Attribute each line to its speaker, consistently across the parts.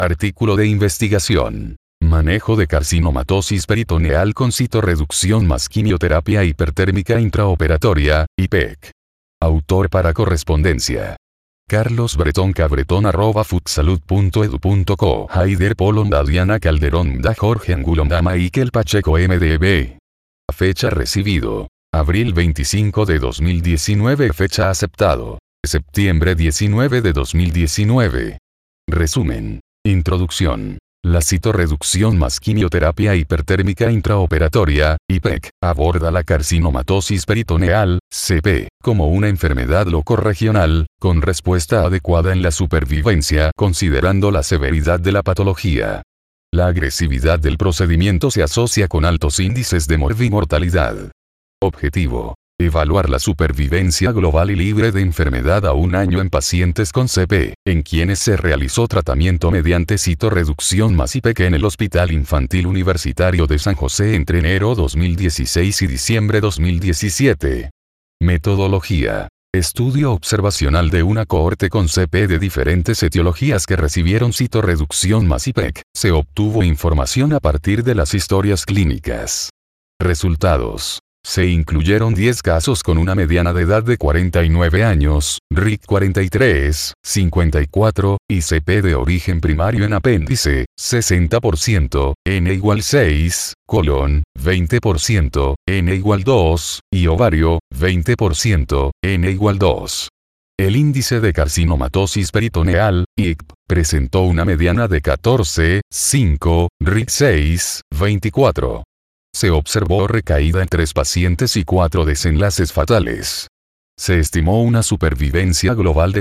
Speaker 1: Artículo de investigación. Manejo de carcinomatosis peritoneal con citorreducción más quimioterapia hipertérmica intraoperatoria, IPEC. Autor para correspondencia. Carlos Bretón Cabretón @futsalud.edu.co Haider Polonda Diana Calderón Da Jorge Angulonda Michael Pacheco MDB. Fecha recibido. Abril 25 de 2019. Fecha aceptado. Septiembre 19 de 2019. Resumen. Introducción. La citorreducción más quimioterapia hipertérmica intraoperatoria, IPEC, aborda la carcinomatosis peritoneal, CP, como una enfermedad locorregional, con respuesta adecuada en la supervivencia considerando la severidad de la patología. La agresividad del procedimiento se asocia con altos índices de morbimortalidad. Objetivo. Evaluar la supervivencia global y libre de enfermedad a un año en pacientes con CP, en quienes se realizó tratamiento mediante citorreducción más IPEC en el Hospital Infantil Universitario de San José entre enero 2016 y diciembre 2017. Metodología. Estudio observacional de una cohorte con CP de diferentes etiologías que recibieron citorreducción más IPEC. Se obtuvo información a partir de las historias clínicas. Resultados. Se incluyeron 10 casos con una mediana de edad de 49 años, RIC 43, 54, y CP de origen primario en apéndice, 60%, N = 6, colon, 20%, N = 2, y ovario, 20%, N = 2. El índice de carcinomatosis peritoneal, ICP, presentó una mediana de 14, 5, RIC 6, 24. Se observó recaída en 3 pacientes y 4 desenlaces fatales. Se estimó una supervivencia global de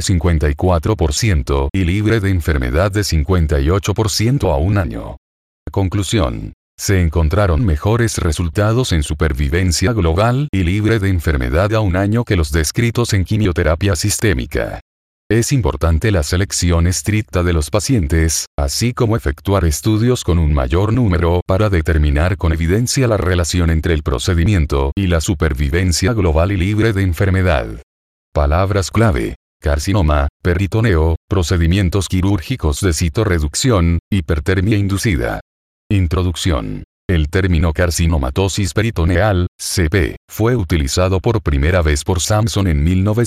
Speaker 1: 54% y libre de enfermedad de 58% a un año. Conclusión. Se encontraron mejores resultados en supervivencia global y libre de enfermedad a un año que los descritos en quimioterapia sistémica. Es importante la selección estricta de los pacientes, así como efectuar estudios con un mayor número para determinar con evidencia la relación entre el procedimiento y la supervivencia global y libre de enfermedad. Palabras clave: carcinoma, peritoneo, procedimientos quirúrgicos de citorreducción, hipertermia inducida. Introducción. El término carcinomatosis peritoneal, CP, fue utilizado por primera vez por Sampson en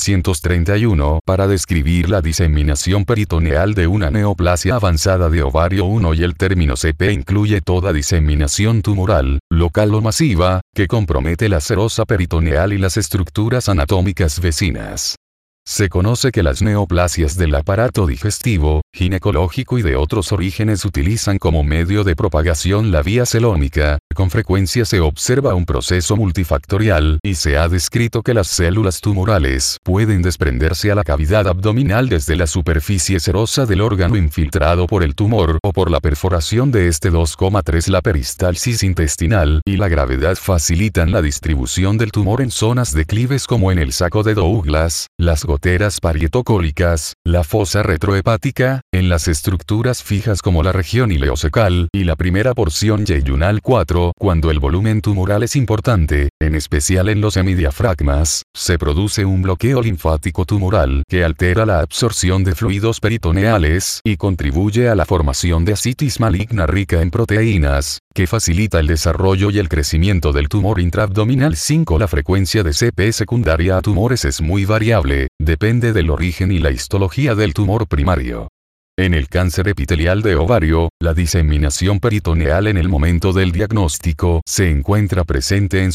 Speaker 1: 1931 para describir la diseminación peritoneal de una neoplasia avanzada de ovario 1 y el término CP incluye toda diseminación tumoral, local o masiva, que compromete la serosa peritoneal y las estructuras anatómicas vecinas. Se conoce que las neoplasias del aparato digestivo, ginecológico y de otros orígenes utilizan como medio de propagación la vía celómica. Con frecuencia se observa un proceso multifactorial y se ha descrito que las células tumorales pueden desprenderse a la cavidad abdominal desde la superficie serosa del órgano infiltrado por el tumor o por la perforación de este. 2,3 La peristalsis intestinal y la gravedad facilitan la distribución del tumor en zonas declives como en el saco de Douglas, las goteras parietocólicas, la fosa retrohepática, en las estructuras fijas como la región ileocecal y la primera porción yeyunal 4, cuando el volumen tumoral es importante, en especial en los hemidiafragmas, se produce un bloqueo linfático tumoral que altera la absorción de fluidos peritoneales y contribuye a la formación de ascitis maligna rica en proteínas, que facilita el desarrollo y el crecimiento del tumor intraabdominal. 5 La frecuencia de CP secundaria a tumores es muy variable, depende del origen y la histología del tumor primario. En el cáncer epitelial de ovario, la diseminación peritoneal en el momento del diagnóstico se encuentra presente en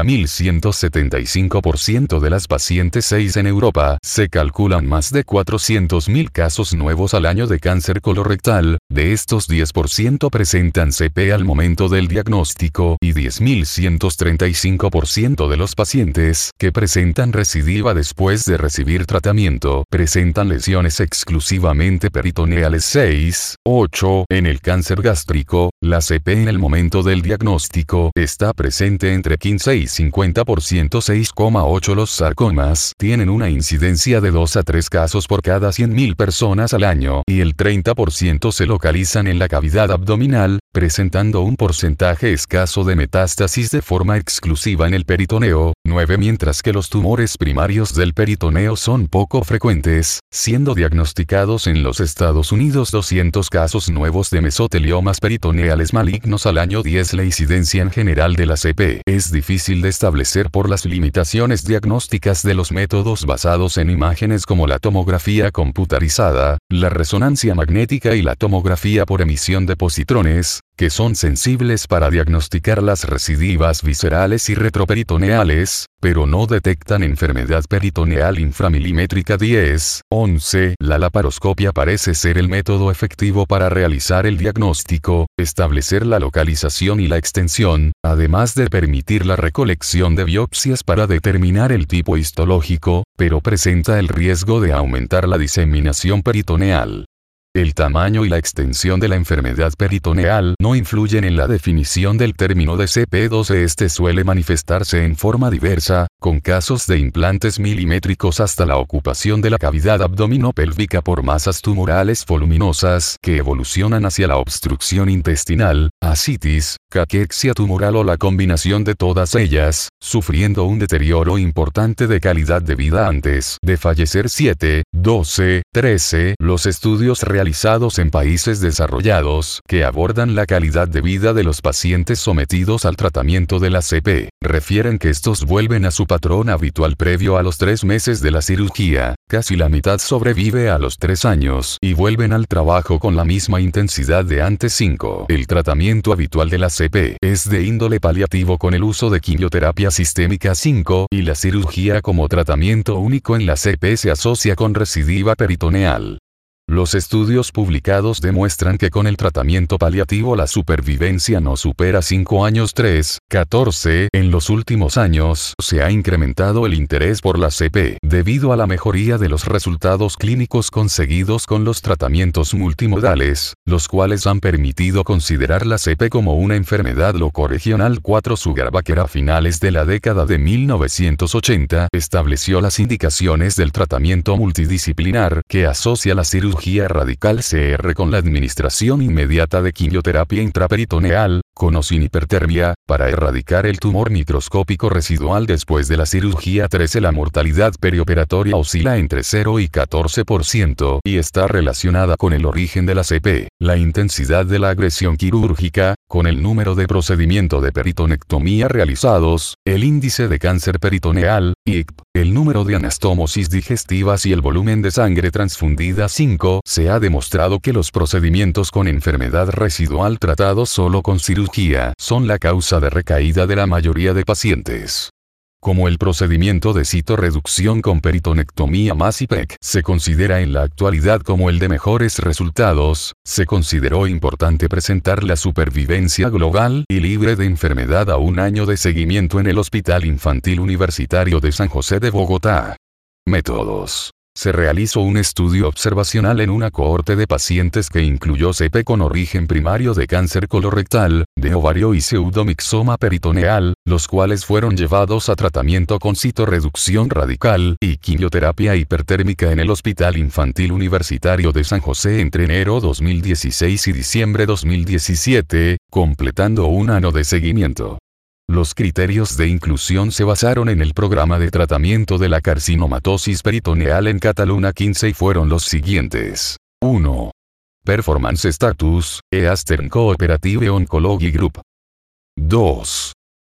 Speaker 1: 70.175% de las pacientes. 6 En Europa, se calculan más de 400.000 casos nuevos al año de cáncer colorectal, de estos 10% presentan CP al momento del diagnóstico y 10.135% de los pacientes que presentan recidiva después de recibir tratamiento presentan lesiones exclusivamente peritoneales. 6, 8 En el cáncer gástrico, la CP en el momento del diagnóstico está presente entre 15 y 50%. 6,8 Los sarcomas tienen una incidencia de 2 a 3 casos por cada 100.000 personas al año y el 30% se localizan en la cavidad abdominal, presentando un porcentaje escaso de metástasis de forma exclusiva en el peritoneo, 9, mientras que los tumores primarios del peritoneo son poco frecuentes, siendo diagnosticados en los Estados Unidos 200 casos nuevos de mesoteliomas peritoneales malignos al año. 10. La incidencia en general de la CP es difícil de establecer por las limitaciones diagnósticas de los métodos basados en imágenes como la tomografía computarizada, la resonancia magnética y la tomografía por emisión de positrones, que son sensibles para diagnosticar las recidivas viscerales y retroperitoneales, pero no detectan enfermedad peritoneal inframilimétrica. 10. 11. La laparoscopia parece ser el método efectivo para realizar el diagnóstico, establecer la localización y la extensión, además de permitir la recolección de biopsias para determinar el tipo histológico, pero presenta el riesgo de aumentar la diseminación peritoneal. El tamaño y la extensión de la enfermedad peritoneal no influyen en la definición del término de CP12. Este suele manifestarse en forma diversa, con casos de implantes milimétricos hasta la ocupación de la cavidad abdominopélvica por masas tumorales voluminosas que evolucionan hacia la obstrucción intestinal, ascitis, caquexia tumoral o la combinación de todas ellas, sufriendo un deterioro importante de calidad de vida antes de fallecer. 7, 12, 13. Los estudios realizados en países desarrollados que abordan la calidad de vida de los pacientes sometidos al tratamiento de la CP, refieren que estos vuelven a su patrón habitual previo a los 3 meses de la cirugía, casi la mitad sobrevive a los 3 años y vuelven al trabajo con la misma intensidad de antes. 5. El tratamiento habitual de la CP es de índole paliativo con el uso de quimioterapia sistémica. 5. Y la cirugía como tratamiento único en la CP se asocia con recidiva peritoneal. Los estudios publicados demuestran que con el tratamiento paliativo la supervivencia no supera 5 años. 3, 14. En los últimos años se ha incrementado el interés por la CP debido a la mejoría de los resultados clínicos conseguidos con los tratamientos multimodales, los cuales han permitido considerar la CP como una enfermedad locorregional. 4. Sugarbacher a finales de la década de 1980 estableció las indicaciones del tratamiento multidisciplinar que asocia la cirugía radical CR con la administración inmediata de quimioterapia intraperitoneal, con o sin hipertermia, para erradicar el tumor microscópico residual después de la cirugía. 13. La mortalidad perioperatoria oscila entre 0 y 14% y está relacionada con el origen de la CP, la intensidad de la agresión quirúrgica, con el número de procedimientos de peritonectomía realizados, el índice de cáncer peritoneal, ICP, el número de anastomosis digestivas y el volumen de sangre transfundida. 5. Se ha demostrado que los procedimientos con enfermedad residual tratados solo con cirugía son la causa de recaída de la mayoría de pacientes. Como el procedimiento de citorreducción con peritonectomía más IPEC se considera en la actualidad como el de mejores resultados, se consideró importante presentar la supervivencia global y libre de enfermedad a un año de seguimiento en el Hospital Infantil Universitario de San José de Bogotá. Métodos. Se realizó un estudio observacional en una cohorte de pacientes que incluyó CP con origen primario de cáncer colorectal, de ovario y pseudomixoma peritoneal, los cuales fueron llevados a tratamiento con citorreducción radical y quimioterapia hipertérmica en el Hospital Infantil Universitario de San José entre enero 2016 y diciembre 2017, completando un año de seguimiento. Los criterios de inclusión se basaron en el programa de tratamiento de la carcinomatosis peritoneal en Cataluña 15 y fueron los siguientes. 1. Performance Status, Eastern Cooperative Oncology Group. 2.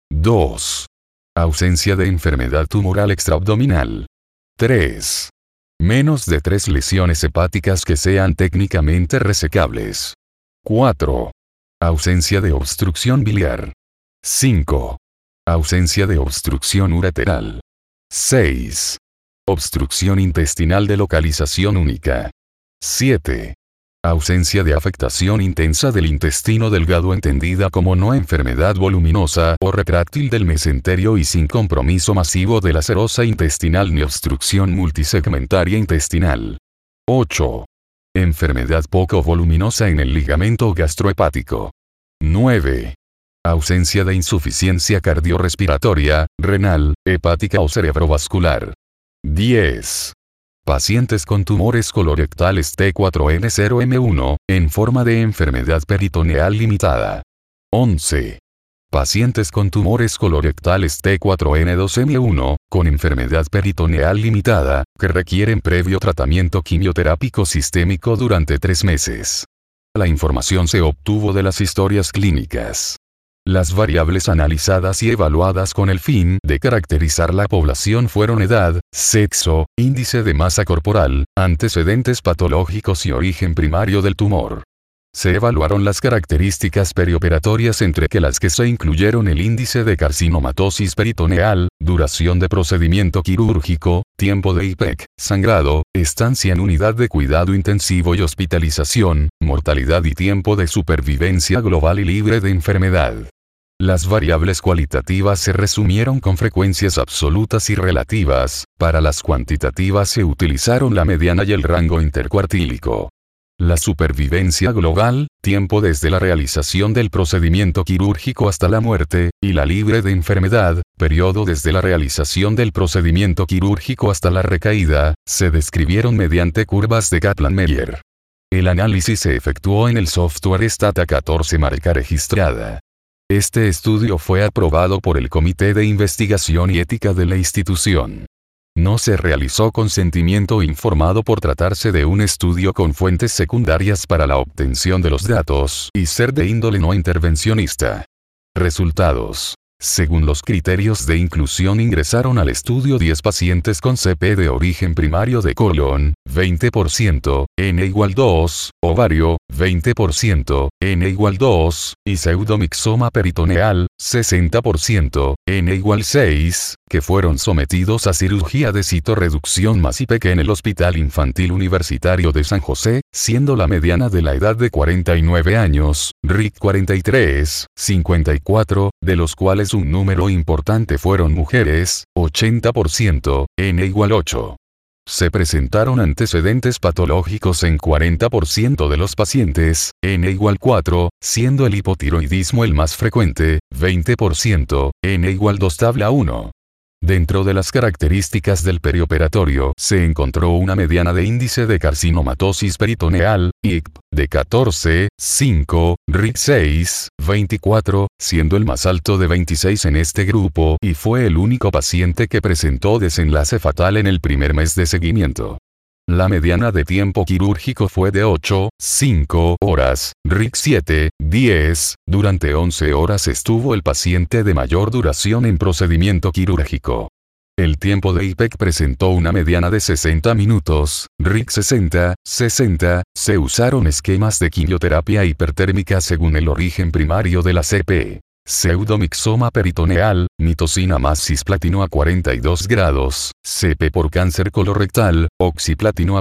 Speaker 1: Ausencia de enfermedad tumoral extraabdominal. 3. Menos de 3 lesiones hepáticas que sean técnicamente resecables. 4. Ausencia de obstrucción biliar. 5. Ausencia de obstrucción ureteral. 6. Obstrucción intestinal de localización única. 7. Ausencia de afectación intensa del intestino delgado entendida como no enfermedad voluminosa o retráctil del mesenterio y sin compromiso masivo de la serosa intestinal ni obstrucción multisegmentaria intestinal. 8. Enfermedad poco voluminosa en el ligamento gastrohepático. 9. Ausencia de insuficiencia cardiorrespiratoria, renal, hepática o cerebrovascular. 10. Pacientes con tumores colorectales T4N0M1, en forma de enfermedad peritoneal limitada. 11. Pacientes con tumores colorectales T4N2M1, con enfermedad peritoneal limitada, que requieren previo tratamiento quimioterápico sistémico durante 3 meses. La información se obtuvo de las historias clínicas. Las variables analizadas y evaluadas con el fin de caracterizar la población fueron edad, sexo, índice de masa corporal, antecedentes patológicos y origen primario del tumor. Se evaluaron las características perioperatorias entre las que se incluyeron el índice de carcinomatosis peritoneal, duración de procedimiento quirúrgico, tiempo de IPEC, sangrado, estancia en unidad de cuidado intensivo y hospitalización, mortalidad y tiempo de supervivencia global y libre de enfermedad. Las variables cualitativas se resumieron con frecuencias absolutas y relativas, para las cuantitativas se utilizaron la mediana y el rango intercuartílico. La supervivencia global, tiempo desde la realización del procedimiento quirúrgico hasta la muerte, y la libre de enfermedad, periodo desde la realización del procedimiento quirúrgico hasta la recaída, se describieron mediante curvas de Kaplan-Meier. El análisis se efectuó en el software Stata 14 marca registrada. Este estudio fue aprobado por el Comité de Investigación y Ética de la institución. No se realizó consentimiento informado por tratarse de un estudio con fuentes secundarias para la obtención de los datos y ser de índole no intervencionista. Resultados. Según los criterios de inclusión ingresaron al estudio 10 pacientes con CP de origen primario de colon, 20%, N igual 2, ovario, 20%, N igual 2, y pseudomixoma peritoneal, 60%, N igual 6, que fueron sometidos a cirugía de citorreducción más IPEC en el Hospital Infantil Universitario de San José, siendo la mediana de la edad de 49 años, RIC 43, 54, de los cuales un número importante fueron mujeres, 80%, N igual 8. Se presentaron antecedentes patológicos en 40% de los pacientes, N igual 4, siendo el hipotiroidismo el más frecuente, 20%, N igual 2 tabla 1. Dentro de las características del perioperatorio se encontró una mediana de índice de carcinomatosis peritoneal, ICP, de 14, 5, RIC 6, 24, siendo el más alto de 26 en este grupo y fue el único paciente que presentó desenlace fatal en el primer mes de seguimiento. La mediana de tiempo quirúrgico fue de 8, 5 horas, RIC 7, 10, durante 11 horas estuvo el paciente de mayor duración en procedimiento quirúrgico. El tiempo de IPEC presentó una mediana de 60 minutos, RIC 60, 60, se usaron esquemas de quimioterapia hipertérmica según el origen primario de la CP. Pseudomixoma peritoneal, mitocina más cisplatino a 42 grados, CP por cáncer colorectal, oxiplatino a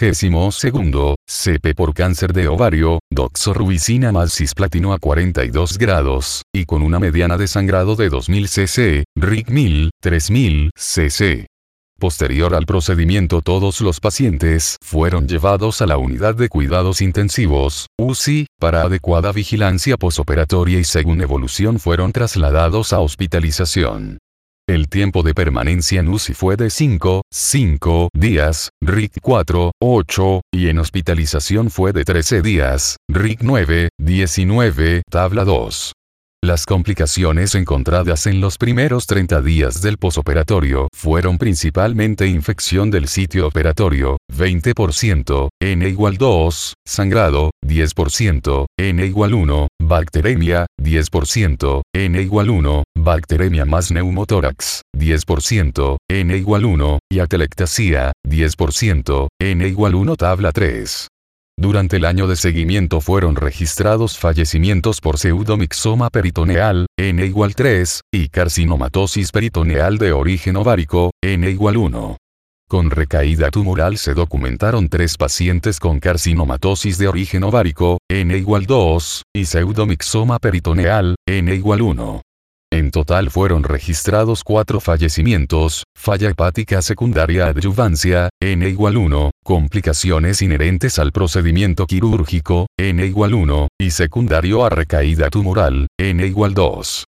Speaker 1: 42, CP por cáncer de ovario, doxorubicina más cisplatino a 42 grados, y con una mediana de sangrado de 2000 cc, RIC 1000, 3000 cc. Posterior al procedimiento todos los pacientes fueron llevados a la unidad de cuidados intensivos, UCI, para adecuada vigilancia posoperatoria y según evolución fueron trasladados a hospitalización. El tiempo de permanencia en UCI fue de 5 días, RIC 4, 8, y en hospitalización fue de 13 días, RIC 9, 19, tabla 2. Las complicaciones encontradas en los primeros 30 días del posoperatorio fueron principalmente infección del sitio operatorio, 20%, N igual 2, sangrado, 10%, N igual 1, bacteremia, 10%, N igual 1, bacteremia más neumotórax, 10%, N igual 1, y atelectasia, 10%, N igual 1 tabla 3. Durante el año de seguimiento fueron registrados fallecimientos por pseudomixoma peritoneal, N igual 3, y carcinomatosis peritoneal de origen ovárico, N igual 1. Con recaída tumoral se documentaron 3 pacientes con carcinomatosis de origen ovárico, N igual 2, y pseudomixoma peritoneal, N igual 1. En total fueron registrados 4 fallecimientos, falla hepática secundaria adyuvancia, N igual 1, complicaciones inherentes al procedimiento quirúrgico, N igual 1, y secundario a recaída tumoral, N igual 2.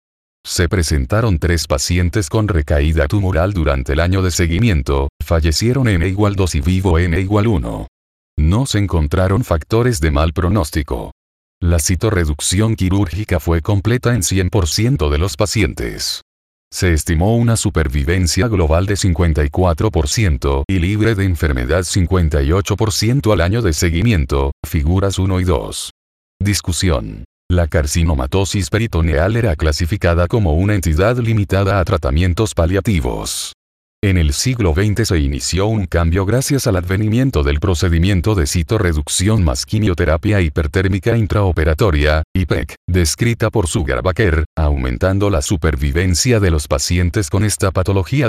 Speaker 1: Se presentaron 3 pacientes con recaída tumoral durante el año de seguimiento, fallecieron N=2 y vivo N=1. No se encontraron factores de mal pronóstico. La citorreducción quirúrgica fue completa en 100% de los pacientes. Se estimó una supervivencia global de 54% y libre de enfermedad 58% al año de seguimiento, figuras 1 y 2. Discusión. La carcinomatosis peritoneal era clasificada como una entidad limitada a tratamientos paliativos. En el siglo XX se inició un cambio gracias al advenimiento del procedimiento de citorreducción más quimioterapia hipertérmica intraoperatoria, IPEC, descrita por Sugar-Baker, aumentando la supervivencia de los pacientes con esta patología.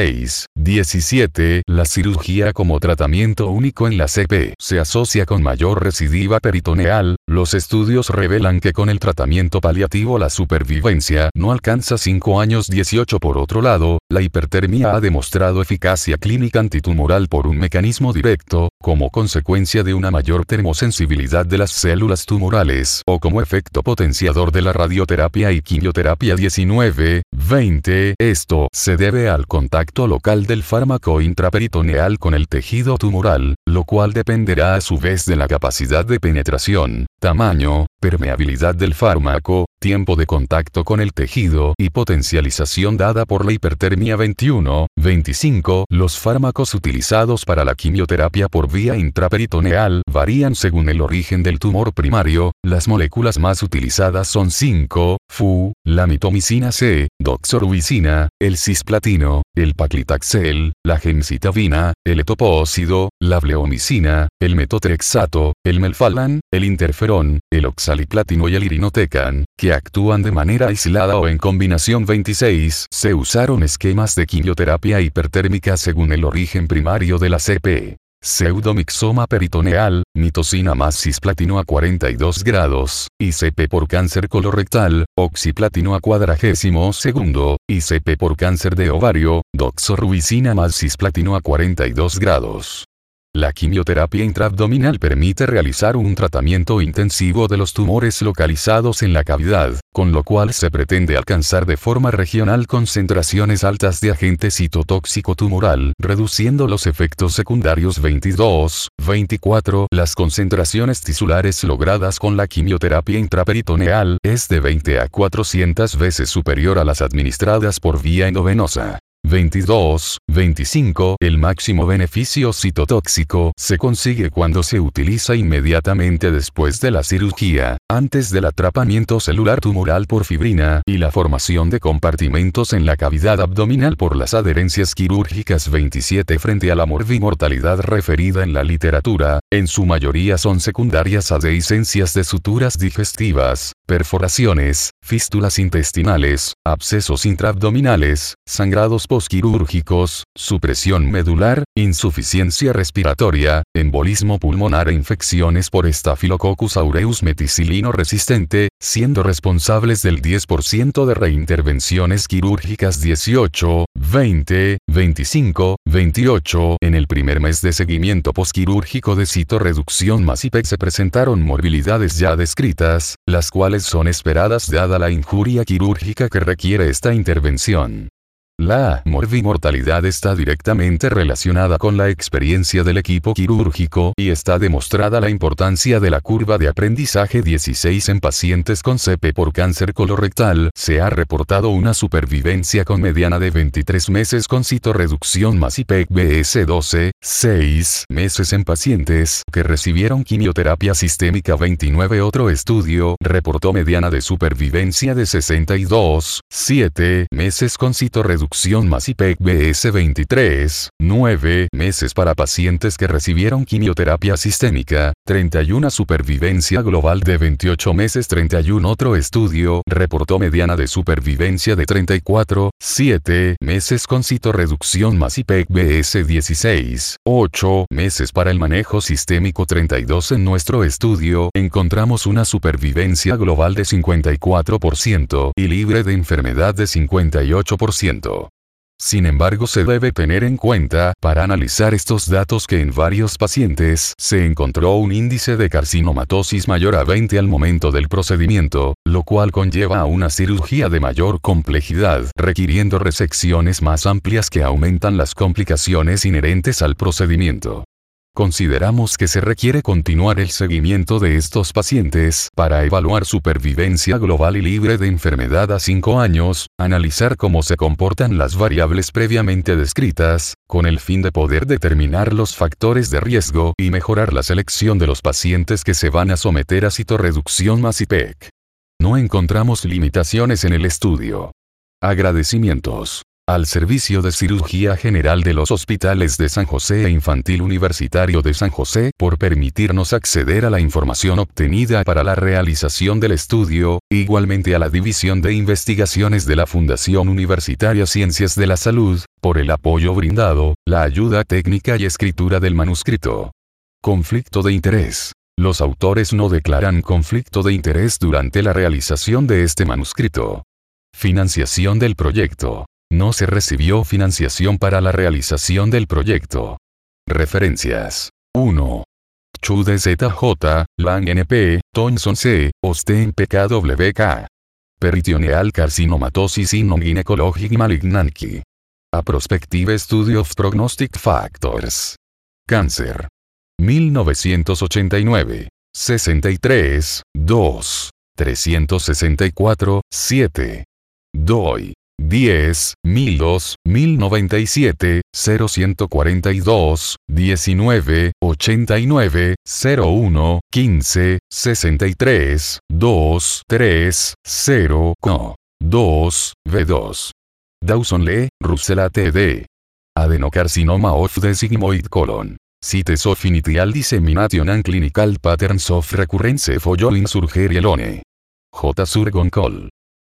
Speaker 1: 17. La cirugía como tratamiento único en la CP se asocia con mayor recidiva peritoneal. Los estudios revelan que con el tratamiento paliativo la supervivencia no alcanza 5 años. 18. Por otro lado, la hipertermia ha demostrado eficacia clínica antitumoral por un mecanismo directo, como consecuencia de una mayor termosensibilidad de las células tumorales o como efecto potenciador de la radioterapia y quimioterapia. 19-20. Esto se debe al contacto local del fármaco intraperitoneal con el tejido tumoral, lo cual dependerá a su vez de la capacidad de penetración, tamaño, permeabilidad del fármaco, tiempo de contacto con el tejido y potencialización dada por la hipertermia. 21-25. Los fármacos utilizados para la quimioterapia por vía intraperitoneal varían según el origen del tumor primario. Las moléculas más utilizadas son 5-FU, la mitomicina C, doxorubicina, el cisplatino, el paclitaxel, la gemcitabina, el etoposide, la bleomicina, el metotrexato, el melphalan, el interferón, el oxaliplatino y el irinotecan, que actúan de manera aislada o en combinación. 26. Se usaron esquemas de quimioterapia hipertérmica según el origen primario de la CP. Pseudomixoma peritoneal, mitocina más cisplatino a 42 grados, ICP por cáncer colorectal, oxiplatino a 42, ICP por cáncer de ovario, doxorubicina más cisplatino a 42 grados. La quimioterapia intraabdominal permite realizar un tratamiento intensivo de los tumores localizados en la cavidad, con lo cual se pretende alcanzar de forma regional concentraciones altas de agente citotóxico tumoral, reduciendo los efectos secundarios. 22-24. Las concentraciones tisulares logradas con la quimioterapia intraperitoneal es de 20 a 400 veces superior a las administradas por vía endovenosa. 22-25. El máximo beneficio citotóxico se consigue cuando se utiliza inmediatamente después de la cirugía, antes del atrapamiento celular tumoral por fibrina y la formación de compartimentos en la cavidad abdominal por las adherencias quirúrgicas. 27. Frente a la morbimortalidad referida en la literatura, en su mayoría son secundarias a dehiscencias de suturas digestivas, perforaciones, fístulas intestinales, abscesos intraabdominales, sangrados posquirúrgicos, supresión medular, insuficiencia respiratoria, embolismo pulmonar e infecciones por Staphylococcus aureus meticilino resistente, siendo responsables del 10% de reintervenciones quirúrgicas. 18, 20, 25, 28. En el primer mes de seguimiento posquirúrgico de citorreducción más IPEC se presentaron morbilidades ya descritas, las cuales son esperadas dada la injuria quirúrgica que requiere esta intervención. La morbimortalidad está directamente relacionada con la experiencia del equipo quirúrgico y está demostrada la importancia de la curva de aprendizaje. 16. En pacientes con CP por cáncer colorectal, se ha reportado una supervivencia con mediana de 23 meses con citorreducción más IPEC BS 12, 6 meses en pacientes que recibieron quimioterapia sistémica. 29. Otro estudio reportó mediana de supervivencia de 62, 7 meses con citorreducción más IPEC BS 23, 9 meses para pacientes que recibieron quimioterapia sistémica, 31. Supervivencia global de 28 meses. 31. Otro estudio reportó mediana de supervivencia de 34, 7 meses con citorreducción más IPEC BS 16, 8 meses para el manejo sistémico. 32. En nuestro estudio encontramos una supervivencia global de 54% y libre de enfermedad de 58%. Sin embargo, se debe tener en cuenta, para analizar estos datos, que en varios pacientes se encontró un índice de carcinomatosis mayor a 20 al momento del procedimiento, lo cual conlleva a una cirugía de mayor complejidad, requiriendo resecciones más amplias que aumentan las complicaciones inherentes al procedimiento. Consideramos que se requiere continuar el seguimiento de estos pacientes para evaluar supervivencia global y libre de enfermedad a 5 años, analizar cómo se comportan las variables previamente descritas, con el fin de poder determinar los factores de riesgo y mejorar la selección de los pacientes que se van a someter a citorreducción más IPEC. No encontramos limitaciones en el estudio. Agradecimientos al Servicio de Cirugía General de los Hospitales de San José e Infantil Universitario de San José por permitirnos acceder a la información obtenida para la realización del estudio, igualmente a la División de Investigaciones de la Fundación Universitaria Ciencias de la Salud, por el apoyo brindado, la ayuda técnica y escritura del manuscrito. Conflicto de interés. Los autores no declaran conflicto de interés durante la realización de este manuscrito. Financiación del proyecto. No se recibió financiación para la realización del proyecto. Referencias. 1. Chude ZJ, Lang NP, Thompson C, Osten PKWK. Peritoneal carcinomatosis in non-gynecologic malignancy. A Prospective Study of Prognostic Factors. Cáncer. 1989. 63, 2. 364, 7. DOI. 10, 1002, 1097, 0142, 19, 89, 01, 15, 63, 2, 3, 0, 2, V2. Dawson Lee, Russell TD. Adenocarcinoma of the sigmoid colon. Cites of initial dissemination and clinical patterns of recurrence following surgery alone. J. Surgon Col.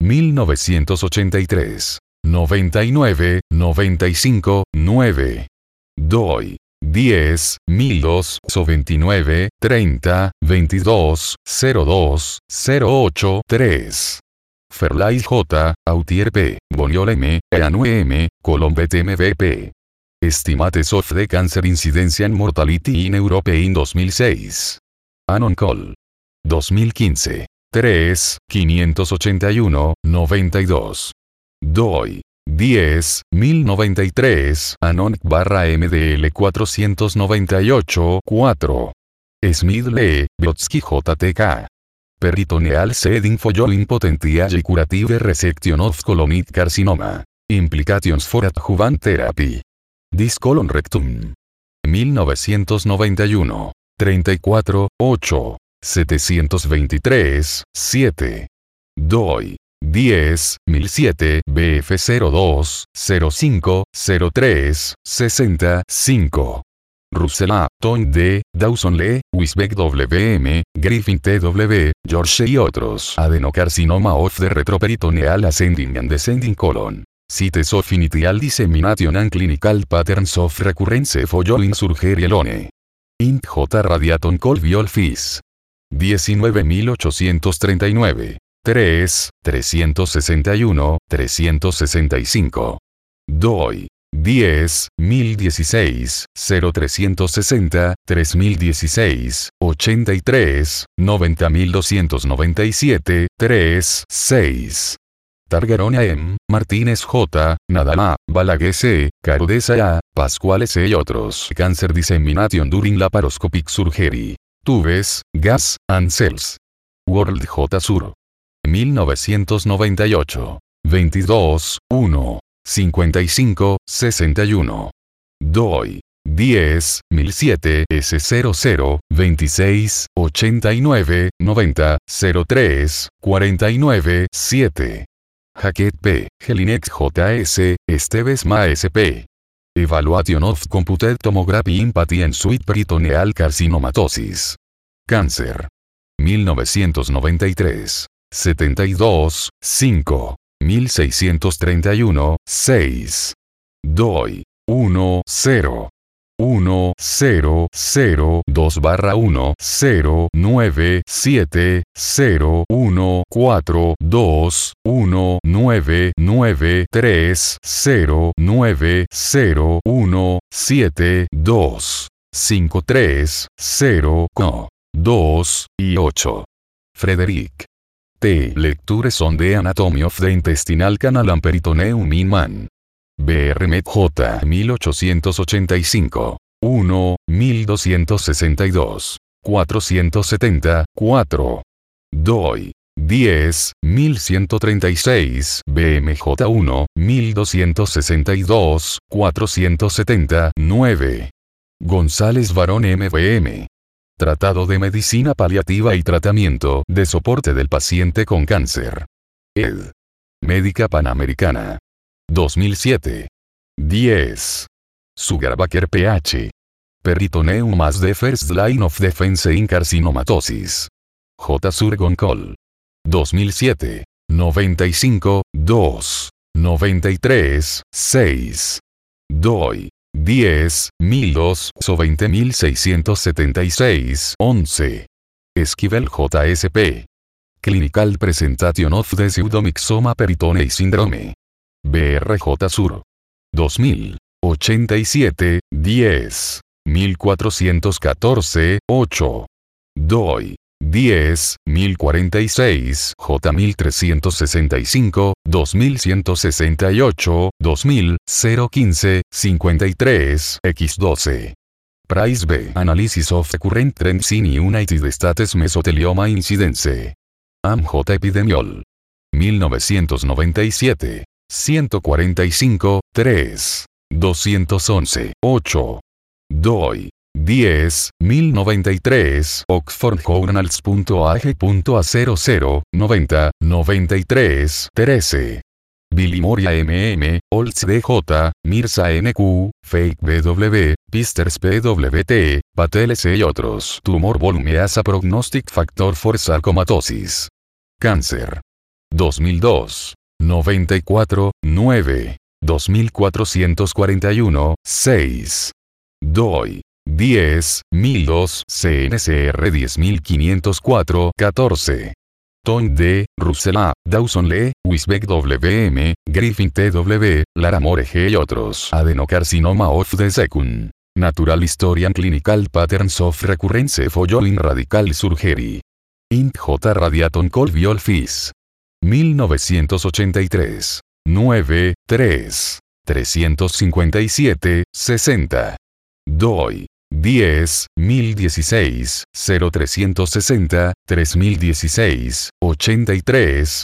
Speaker 1: 1983. 99, 95, 9. DOI. 10, 1002, 29, 30, 22, 02, 08, 3. Ferlay J., Autier P., Boniol M., Eanue M., Colombet MVP. Estimates of the Cancer Incidency and Mortality in Europe in 2006. Anon Col. 2015. 3, 581, 92. DOI. 10, 1093, ANONC/MDL 498, 4. Smith Lee, Brodsky JTK. Peritoneal Seeding Following Potential Curative Resection of Colonic Carcinoma. Implications for Adjuvant Therapy. This Colon Rectum. 1991. 34, 8. 723, 7. DOI. 10, 1007, BF02, 05, 03, 60, 5. Russell A., Tom D., Dawson Lee, Wisbeck WM, Griffin TW, George y otros. Adenocarcinoma of the retroperitoneal ascending and descending colon. Cites of initial dissemination and clinical patterns of recurrence following surgery alone. Int J. Radiaton Colviol Fis. 19.839. 3, 361, 365. DOI. 10, 1016, 0360, 3016, 83, 90.297, 3, 6. Targarona M., Martínez J., Nadal A., Balaguer C., Carudesa A., Pascuales y otros. Cancer Dissemination During Laparoscopic Surgery. Tubes, Gas, and Cells. World J. Sur. 1998. 22, 1. 55, 61. DOI. 10, 1007, S00, 26, 89, 90, 03, 49, 7. Hackett P., Gelinex JS, Esteves Ma SP. Evaluation of Computed Tomography in Patient Suite Peritoneal Carcinomatosis. Cáncer. 1993. 72, 5. 1631, 6. DOI. 1, 0. 1 0 0 2/1 0 9 7 0 1 4 2 1 9 9 3 0 9 0 1 7 2 5 3 0 2 y 8. Frederick T. Lectures on the Anatomy of the Intestinal Canal and Peritoneum in Man. BR J. 1885. 1, 1262. 474. DOI. 10, 1136. BMJ 1, 1262. 479. González Varón MBM. Tratado de Medicina Paliativa y Tratamiento de Soporte del Paciente con Cáncer. Ed. Médica Panamericana. 2007. 10. Sugarbaker PH. Peritoneum as the first line of defense in carcinomatosis. J. Surgoncol. 2007. 95, 2. 93, 6. DOI. 10, 1002 o 20676, 11. Esquivel JSP. Clinical Presentation of the Pseudomyxoma Peritonei Syndrome. BRJ Sur. 2000. 87, 10. 1414, 8. DOI. 10, 1046, J 1365, 2168, 2000, 015, 53, X12. Price B. Analysis of Current Trends in United States Mesothelioma Incidence. AMJ Epidemiol. 1997. 145, 3. 211, 8. DOI. 10, 1093, oxfordjournals.ag.a00, 90, 93, 13. Bilimoria MM, Olds DJ, Mirza NQ, Fake BW, Pisters PWT, Patel S y otros. Tumor volume as a prognostic factor for sarcomatosis. Cáncer. 2002. 94, 9. 2441, 6. DOI. 10, 1002, CNCR 10504, 14. Tony D., Russell A., Dawson Lee, Wisbeck WM, Griffin TW, Laramore G. y otros. Adenocarcinoma of the second. Natural History and Clinical Patterns of Recurrence Following Radical Surgery. Int J. Radiaton Colviol Fis. 1983. 9, 3. 357, 60. DOI. 10, 1016, 0360, 3016, 83,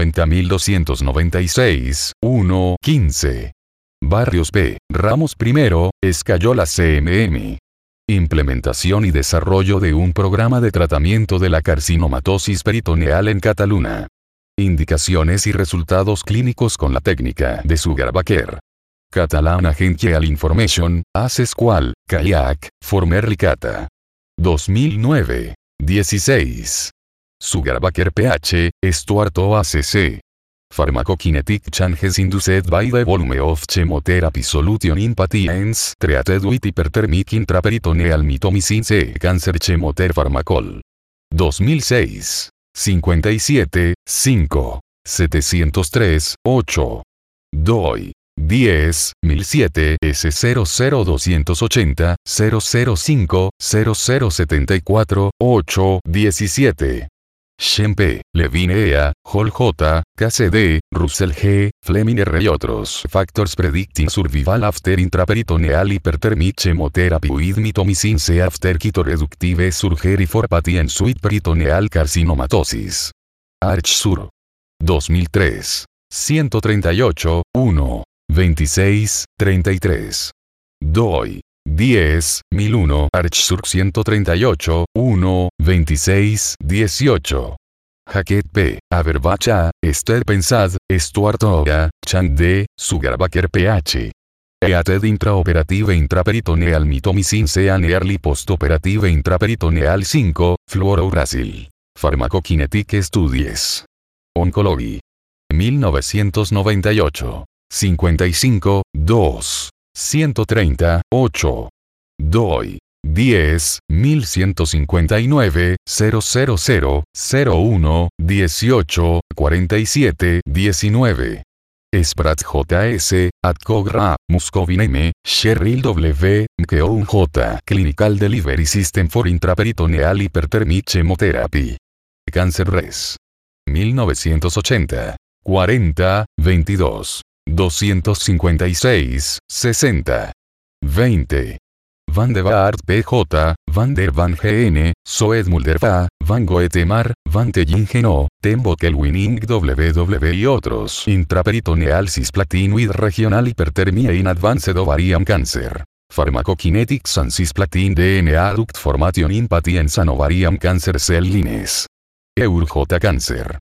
Speaker 1: 90296, 1, 15. Barrios B. Ramos I, Escayola CMM. Implementación y desarrollo de un programa de tratamiento de la carcinomatosis peritoneal en Cataluña. Indicaciones y resultados clínicos con la técnica de Sugarbaker. Catalan Agential Information, Asesqual, Kayak, Former Licata. 2009. 16. Sugarbaker PH, Stuart OACC. Pharmacokinetic changes induced by the volume of chemotherapy solution in patients treated with hyperthermic intraperitoneal mitomycin C. Cancer Chemoter Pharmacol. 2006. 57, 5. 703, 8. DOI. 10, 1007, S00280, 005, 0074, 8, 17. Shempe, Levine EA, Hall J, KCD, Russell G, Fleming R y otros. Factors predicting survival after intraperitoneal hyperthermic chemotherapy with mitomycin C after chitoreductive surgery for patients with peritoneal carcinomatosis. Archsur. 2003. 138, 1. 26, 33. DOI. 10, 1001, Archsur 138, 1, 26, 18. Hackett P., Aberbacha, Esther Pensad, Stuart Oga, Chang D., Sugarbaker PH. EATED intraoperative intraperitoneal mitomycin C and early postoperative intraperitoneal 5, fluorouracil. Pharmacokinetic Studies. Oncology. 1998. 55, 2. 130, 8. DOI 10.159.00001.18.47.19. Sprat JS, Adcogra, Muscovin M, Cheryl W, Mkeown J. Clinical Delivery System for Intraperitoneal Hyperthermic Chemotherapy. Cancer Res. 1980. 40, 22. 256, 60. 20. Van de Waard PJ, Van der Van GN, Zoed Mulder Va, Van Goetemar, Van Tellingen Tembo Kelwining WW y otros. Intraperitoneal cisplatin with regional hyperthermia in advanced ovarian cancer. Pharmacokinetics and cisplatin DNA duct formation in patients and ovarian cancer cell lines. EURJ Cancer.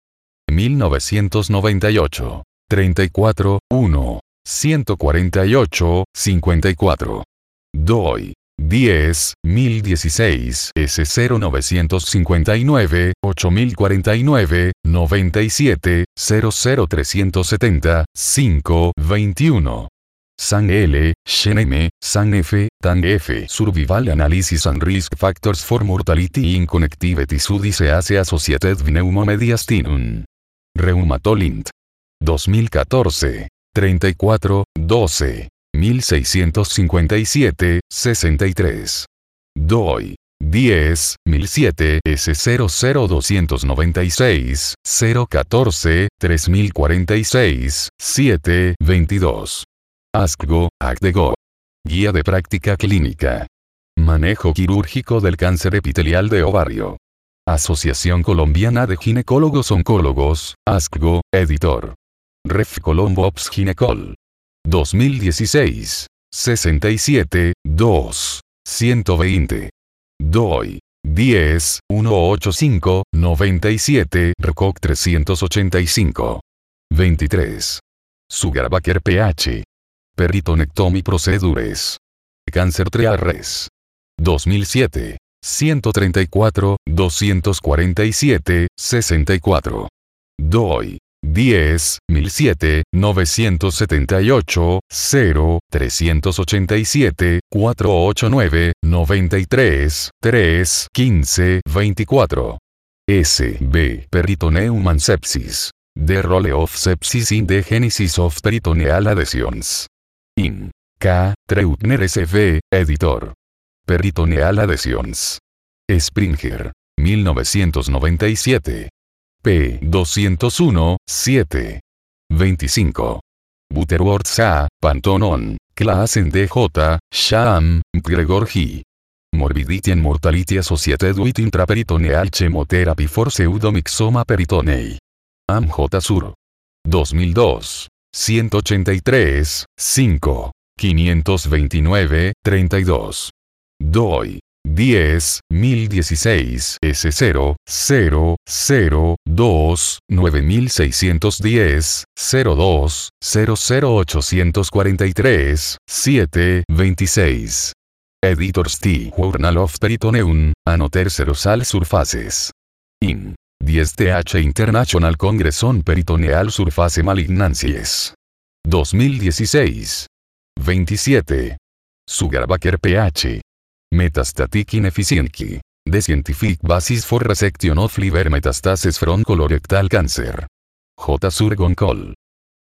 Speaker 1: 1998. 34, 1. 148, 54. DOI 10.016 S0959 8049 97 00370 5 21. San L, Shen M, San F, Tan F. Survival Analysis and Risk Factors for Mortality in Connective Tissue Disease Associated Pneumomediastinum. Reumatolint. 2014. 34, 12. 1657, 63. DOI 10.007 S00296 014 3046 7 22. ASCGO, ACDEGO. Guía de práctica clínica. Manejo quirúrgico del cáncer epitelial de ovario. Asociación Colombiana de Ginecólogos Oncólogos, ASCGO, editor. Ref Colombo Ops Ginecol. 2016. 67, 2. 120. DOI 10, 185, 97, RCOC 385. 23. Sugarbaker PH. Peritonectomy Procedures. Cáncer Triarres. 2007. 134, 247, 64. DOI 10.007, 978, 0, 387, 489, 93, 3, 15, 24. S.B. Peritoneum and Sepsis. The Role of Sepsis in the Genesis of Peritoneal Adhesions. In. K. Treutner S.V., editor. Peritoneal Adhesions. Springer. 1997. P. 201, 7. 25. Butterworth A. Pantonon, Klassen DJ, Sham, Gregor G. Morbidity and Mortality Associated with Intraperitoneal Chemotherapy for Pseudomyxoma Peritonei. AMJ Sur. 2002. 183, 5. 529, 32. DOI 10.016 S0, 0, 0, 2, 9610, 02, 00843, 7, 26. Editors T. Journal of Peritoneum, Another Serosal Surfaces. In. 10th International Congress on Peritoneal Surface Malignancies. 2016. 27. Sugarbaker PH. Metastatic Inefficiency. The Scientific Basis for Resection of Liver Metastases from Colorectal Cancer. J. Surgoncol.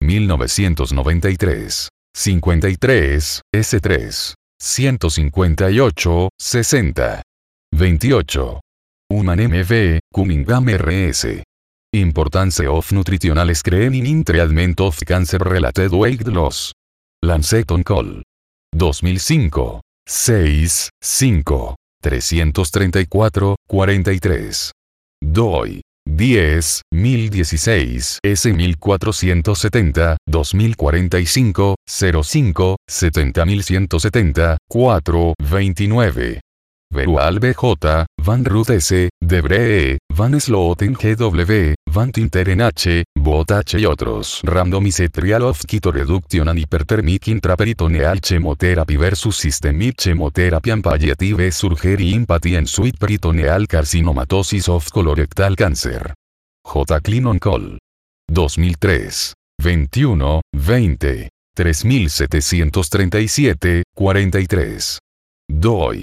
Speaker 1: 1993. 53, S3. 158, 60. 28. Human MV, Cunningham RS. Importance of Nutritional Screening in Treatment of Cancer-Related Weight Loss. Lancet Oncol. 2005. 6, 5. 334, 43. DOI 10.016 S1470, 2045, 05, 70170, 4, 29. Verual BJ, Van Ruth S, Debree, Van Sloten GW, Van Tinteren H, Bot H y otros. Randomized Trial of Chitoreduction and Hyperthermic Intraperitoneal Chemotherapy versus Systemic Chemotherapy and Palliative Surgery in Patients with Peritoneal Carcinomatosis of Colorectal Cancer. J. Clean Oncol. 2003. 21, 20. 3737, 43. DOI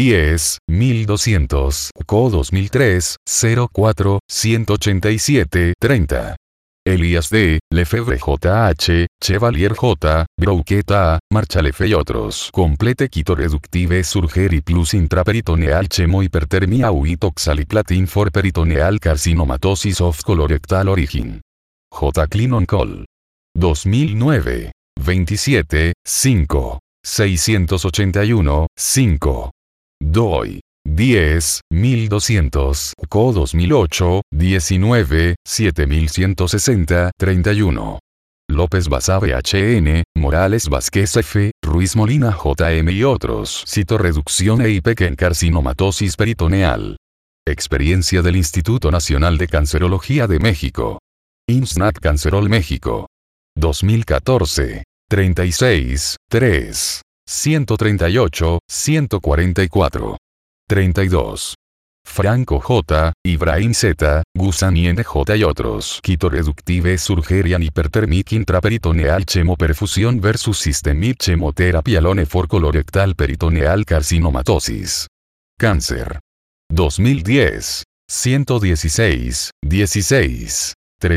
Speaker 1: 10.1200 CO 2003 04 187 30. Elías D., Lefebvre J.H., Chevalier J., Brouquet A., Marchalefe y otros. Complete quito reductive surgery plus intraperitoneal chemo hipertermia uitoxaliplatin for peritoneal carcinomatosis of colorectal origin. J. Clinton Col. 2009. 27, 5. 681, 5. DOI 10.1200 CO 2008 19 7160 31. López Basabe HN, Morales Vázquez F., Ruiz Molina JM y otros. Citorreducción e IPEC en carcinomatosis peritoneal. Experiencia del Instituto Nacional de Cancerología de México. INSNAC Cancerol México. 2014. 36, 3. 138, 144. 32. Franco J., Ibrahim Z., Gusani NJ y otros. Quito reductive surgerian hyperthermic intraperitoneal chemoperfusión versus systemic chemotherapy alone for colorectal peritoneal carcinomatosis. Cáncer. 2010. 116, 16.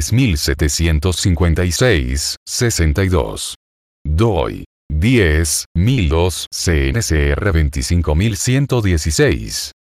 Speaker 1: 3756, 62. DOI 10.002 CNCR 25116.